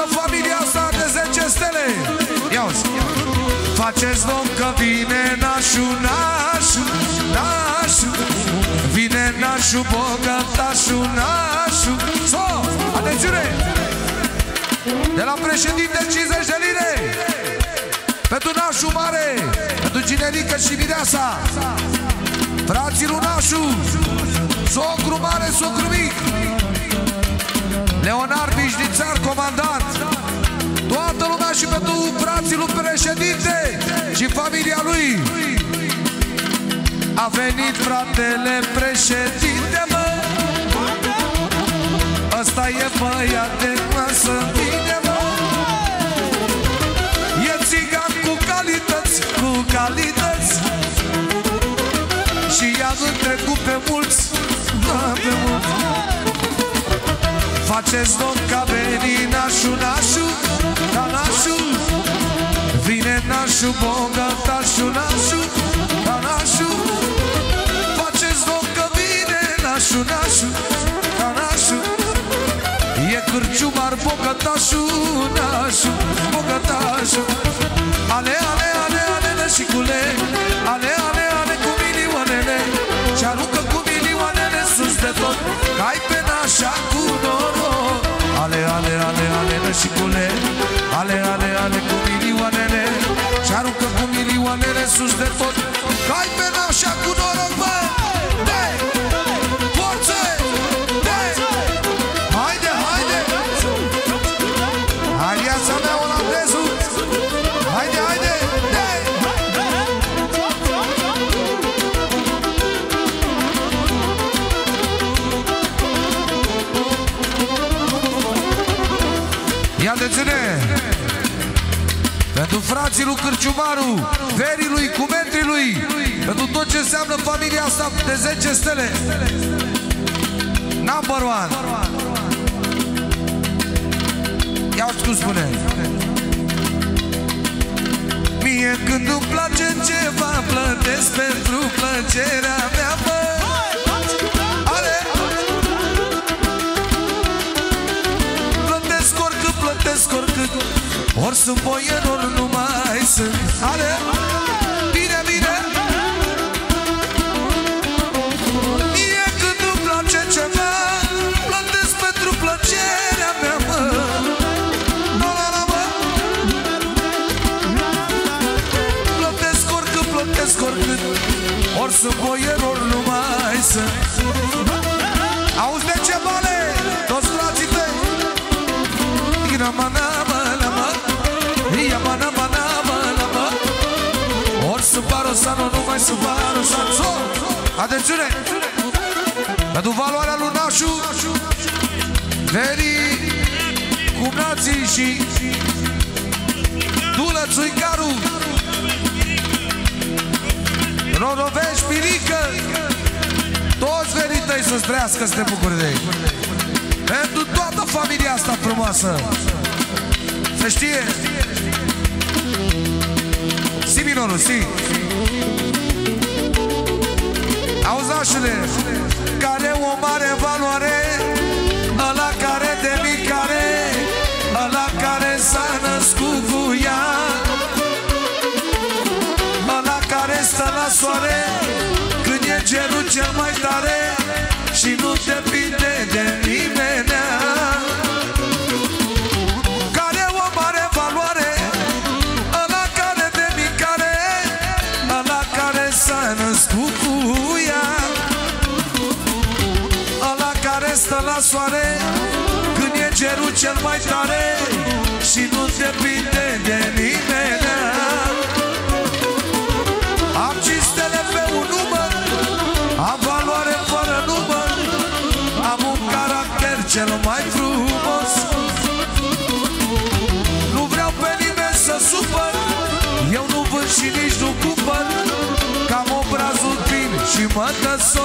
toată familia asta de 10 stele. Ia-uzi. Faceți domn că vine nașul, nașul, nașul. Vine nașul, bogătașul, nașul. So, atențiune! De la președinte 50 de lire. Pentru nașul mare, pentru Ginelică și Mireasa, frații lui nașu, socru mare, socru mic, Leonard Bișnițar, comandant, toată lumea și pentru frații lui președinte și familia lui. A venit fratele președinte, mă, ăsta e băiat de clasă, bine, mă. E țigan cu calități, cu calități, și i-a întrecut pe mulți, pe mulți. Faceți domn ca veni nașul, nașul, ca nașul. Vine nașul, bogătașul, nașul, ca nașul. Faceți domn că vine nașul, nașul, ca nașul. E cârciumar, bogătașul, nașul, bogătașul. Ale, ale, ale, ale, nășicule, ale, ale, ale cu milioanele, și aruncă cu milioanele sus de tot, că ai pe nașa cu noroc. Ale, ale, ale, ale, nășicule, ale, ale, ale cu milioanele, și aruncă cu milioanele sus de tot, că ai pe nașa cu noroc, bă! Dai! Forță! Dai! Haide, haide! Hai, viața mea, olandezul! Haide, haide! Dai! Ia de ține! Pentru frații lui Cârciumaru, verii lui, cumentrii lui, pentru tot ce înseamnă familia asta de 10 stele. Number one. Ia-uți cum spune. Mie când îmi place ceva, plătesc pentru plăcerea mea, bă. Ale! Plătesc oricât, plătesc oricât, ori sunt boier, ori nu mai sunt. Ale! Bine, bine! Mie când îmi place ceva, plătesc pentru plăcerea mea, mă. La, la, la, mă. Plătesc oricât, plătesc oricât, ori sunt boier, ori nu mai sunt. Auzi de ce bale, toți frații tăi? Ina mana, mana, mă. Ia mana, mana, mana, mă. Ori Subaru Sano, nu mai Subaru Sano. Atențiune! Pentru valoarea lui nașu, verii, cumnații și Dulă Țuicaru, Rodovești, Pirică, toți verii tăi să-ți trăiască, să te bucuri de ei. Pentru toată familia asta frumoasă, să știe. Si minorul, si. Auzașule, care o mare valoare, ăla care de micare, ăla care s-a născut cu ea, ăla care stă la soare când e cerul cel mai tare și nu depinde de nimenea. Care o mare valoare, ăla care de micare, ăla care s-a născut cu ea, ăla care stă la soare când e cerul cel mai tare și nu depinde de nimenea. Am 5 stele pe un număr, am valoare fără număr, am un caracter cel mai frumos. Nu vreau pe nimeni să supăr, eu nu vând și nici nu cumpăr, că am obrazul plin și mă dă